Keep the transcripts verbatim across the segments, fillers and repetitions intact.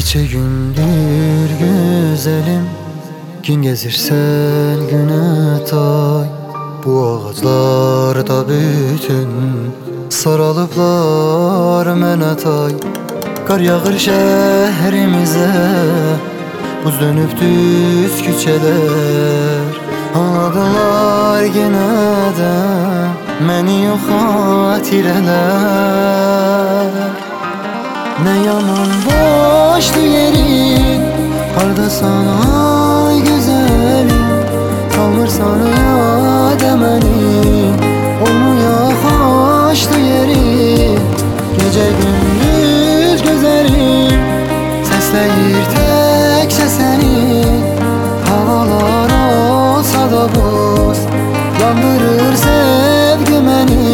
Neçe gündür güzelim, gün gezirsen güne tay. Bu ağaçlarda bütün saralıplar mənə tay. Qar yağır şehrimize, buz dönüp düz küçeler. Anladılar gene de məni yox xatirələr. Ne yaman boşdu yerin, hardasan ay güzelim. Salmırsan yad məni, olmuya xoşdu yerin. Gece gündüz güzelim, səsləyir təkcə səni. Havalar olsa da buz, yandırır sevgi məni.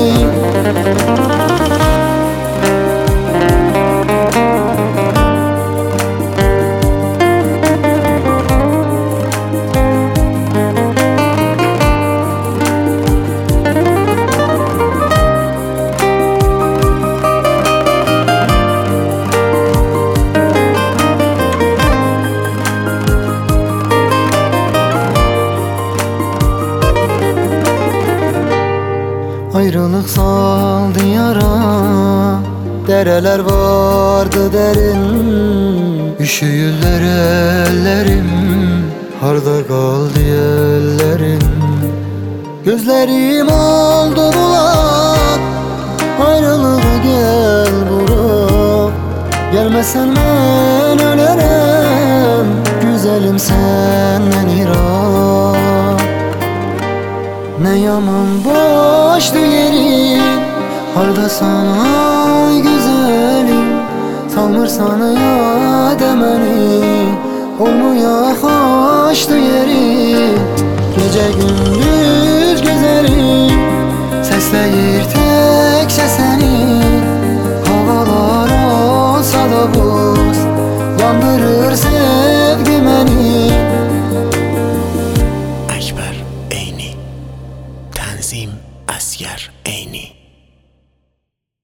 Ayrılık saldı yara, dereler vardı derin. Üşüyürler ellerim, harda kaldı ellerin. Gözlerim oldu bulan, ayrılığa gel bura. Gelmesen ben ölerim, güzelim senden irak. Ne yaman boştu yerin, hardasan ay güzelim. Salmırsan yad məni, olmuya xoşdu yerin. Gece gündüz güzelim, səsləyir təkcə səni.